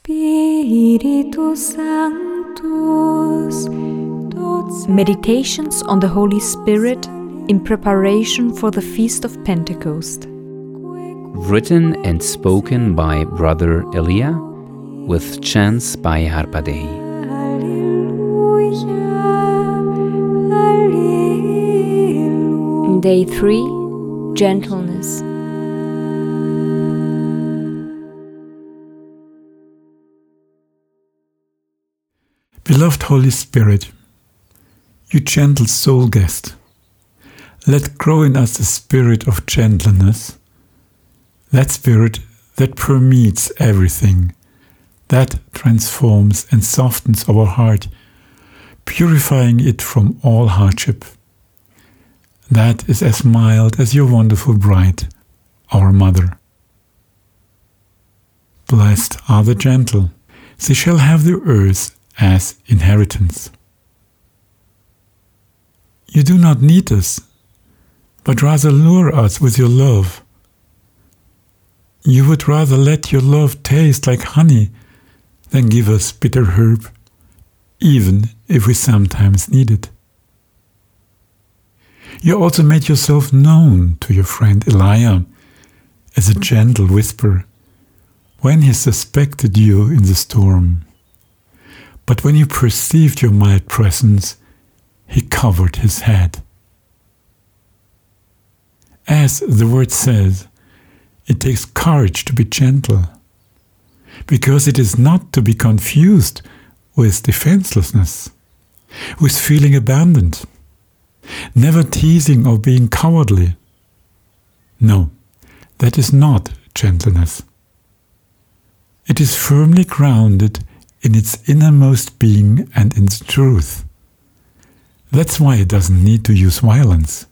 Spiritus Sanctus, Meditations on the Holy Spirit in preparation for the Feast of Pentecost. Written and spoken by Brother Elia, with chants by Harpadei. Day 3. Gentleness. Beloved Holy Spirit, you gentle soul guest, let grow in us the spirit of gentleness, that spirit that permeates everything, that transforms and softens our heart, purifying it from all hardship. That is as mild as your wonderful bride, our Mother. Blessed are the gentle, they shall have the earth as inheritance. You do not need us, but rather lure us with your love. You would rather let your love taste like honey than give us bitter herb, even if we sometimes need it. You also made yourself known to your friend Elijah as a gentle whisper when he suspected you in the storm. But when he perceived your mild presence, he covered his head. As the word says, it takes courage to be gentle, because it is not to be confused with defenselessness, with feeling abandoned, never teasing or being cowardly. No, that is not gentleness. It is firmly grounded in its innermost being and in the truth. That's why it doesn't need to use violence.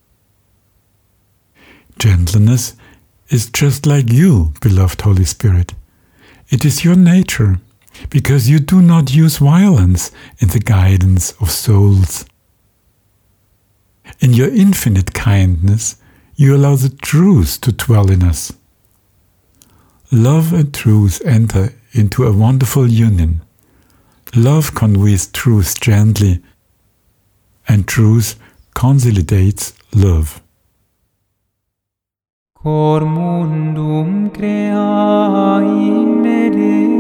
Gentleness is just like you, beloved Holy Spirit. It is your nature, because you do not use violence in the guidance of souls. In your infinite kindness, you allow the truth to dwell in us. Love and truth enter into a wonderful union. Love conveys truth gently, and truth consolidates love. Cor mundum crea in me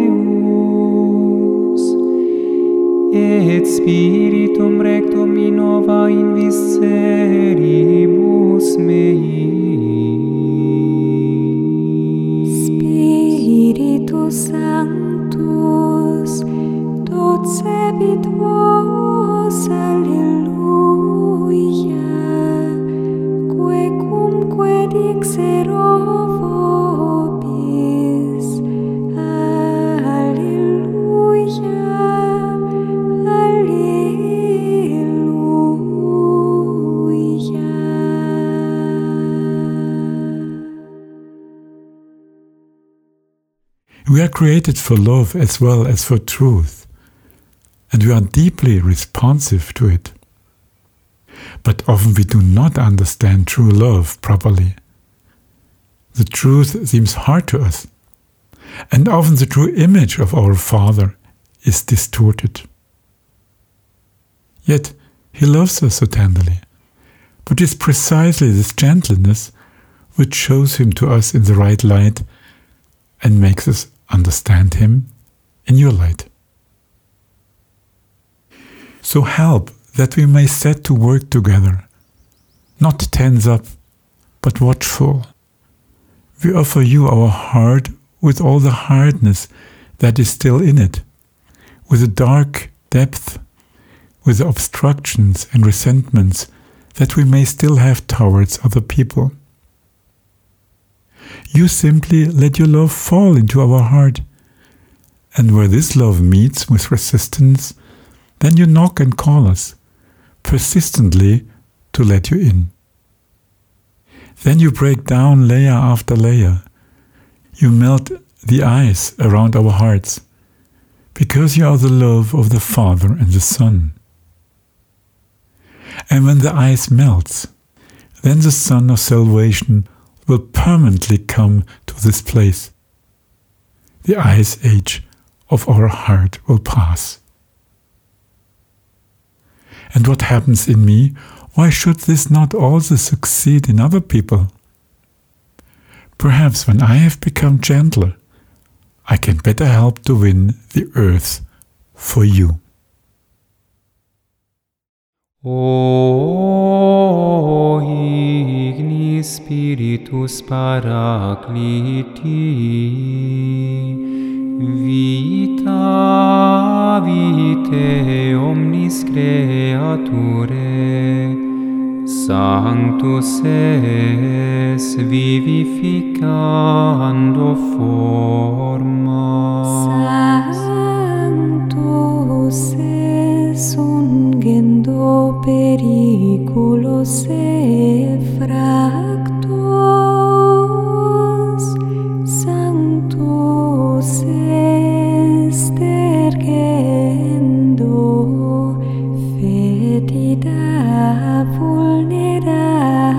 Deus, et spiritum rectum innova in visceribus mei. Spiritus Sanctus, docebit vos, alleluia, quecumque dixero vobis, alleluia, alleluia. We are created for love as well as for truth, and we are deeply responsive to it. But often we do not understand true love properly. The truth seems hard to us, and often the true image of our Father is distorted. Yet He loves us so tenderly, but it's precisely this gentleness which shows Him to us in the right light and makes us understand Him in your light. So help that we may set to work together, not tense up, but watchful. We offer you our heart with all the hardness that is still in it, with the dark depth, with the obstructions and resentments that we may still have towards other people. You simply let your love fall into our heart, and where this love meets with resistance, then you knock and call us, persistently to let you in. Then you break down layer after layer. You melt the ice around our hearts, because you are the love of the Father and the Son. And when the ice melts, then the Son of salvation will permanently come to this place, the ice age of our heart will pass. And what happens in me? Why should this not also succeed in other people? Perhaps when I have become gentler, I can better help to win the earth for you. O ignis Spiritus Paracliti, vita vitae omnis creature, Sanctus es vivificando formas. Sanctus es ungendo periculos effractos, Sanctus est ergendo fetida vulnera.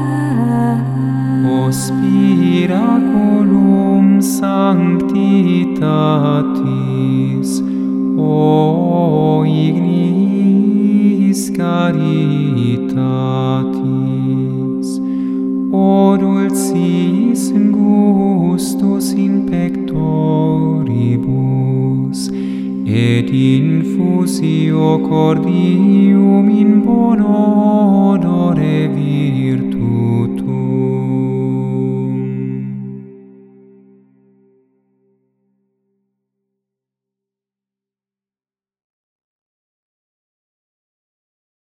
O spiraculum sanctitatis, o ignis caritatis, o dulcis gustus in pectoribus, et infusio cordium in bon odore